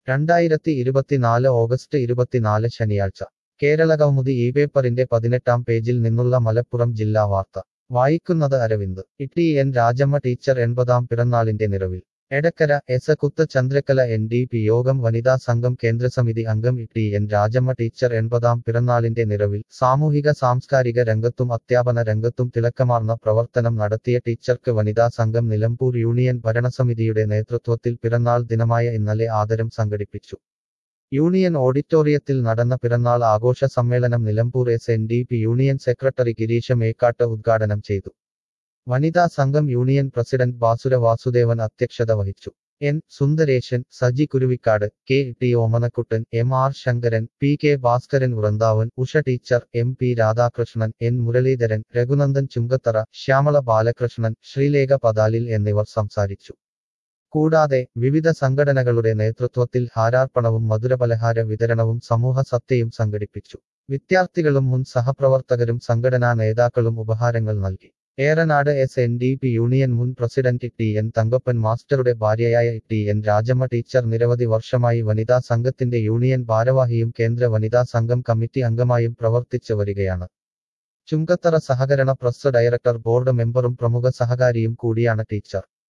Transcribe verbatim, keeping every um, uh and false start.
രണ്ടായിരത്തി ഇരുപത്തിനാല് ഓഗസ്റ്റ് ഇരുപത്തിനാല് ശനിയാഴ്ച കേരളകൗമുദി ഈ പേപ്പറിന്റെ പതിനെട്ടാം പേജിൽ നിന്നുള്ള മലപ്പുറം ജില്ലാ വാർത്ത വായിക്കുന്നത് Aravind. T N Rajamma teacher എൺപതാം പിറന്നാളിന്റെ നിറവിൽ. എടക്കര എസ് കുത്ത ചന്ദ്രക്കല എൻ ഡി പി യോഗം വനിതാ സംഘം കേന്ദ്രസമിതി അംഗം ടി എൻ രാജമ്മ ടീച്ചർ എൺപതാം പിറന്നാളിന്റെ നിറവിൽ സാമൂഹിക സാംസ്കാരിക രംഗത്തും അധ്യാപന രംഗത്തും തിളക്കമാർന്ന പ്രവർത്തനം നടത്തിയ ടീച്ചർക്ക് വനിതാ സംഘം നിലമ്പൂർ യൂണിയൻ ഭരണസമിതിയുടെ നേതൃത്വത്തിൽ പിറന്നാൾ ദിനമായ ഇന്നലെ ആദരം സംഘടിപ്പിച്ചു. യൂണിയൻ ഓഡിറ്റോറിയത്തിൽ നടന്ന പിറന്നാൾ ആഘോഷ സമ്മേളനം Nilambur S N D P union secretary Girisha Mekkatt ഉദ്ഘാടനം ചെയ്തു. വനിതാ സംഘം യൂണിയൻ പ്രസിഡന്റ് ബാസുര വാസുദേവൻ അധ്യക്ഷത വഹിച്ചു. N Sundaresan, Saji Kuruvikkad, K T Omanakuttan, M R Shankaran, P K Bhaskaran Vrindavan, Usha teacher, M P Radhakrishnan, N Muraleedharan, Raghunandan Chungathara, Shyamala Balakrishnan, Sreelekha Pathalil എന്നിവർ സംസാരിച്ചു. കൂടാതെ വിവിധ സംഘടനകളുടെ നേതൃത്വത്തിൽ ഹാരാർപ്പണവും മധുരപലഹാര വിതരണവും സമൂഹ സത്യയും സംഘടിപ്പിച്ചു. വിദ്യാർത്ഥികളും മുൻ സഹപ്രവർത്തകരും സംഘടനാ നേതാക്കളും ഉപഹാരങ്ങൾ നൽകി. Ernad S N D P union മുൻ പ്രസിഡന്റ് ടി എൻ തങ്കപ്പൻ മാസ്റ്ററുടെ ഭാര്യയായ ടി എൻ രാജമ്മ ടീച്ചർ നിരവധി വർഷമായി വനിതാ സംഘത്തിന്റെ യൂണിയൻ ഭാരവാഹിയും കേന്ദ്ര വനിതാ സംഘം കമ്മിറ്റി അംഗമായും പ്രവർത്തിച്ചു വരികയാണ്. ചുങ്കത്തറ സഹകരണ പ്രസ് ഡയറക്ടർ ബോർഡ് മെമ്പറും പ്രമുഖ സഹകാരിയും കൂടിയാണ് ടീച്ചർ.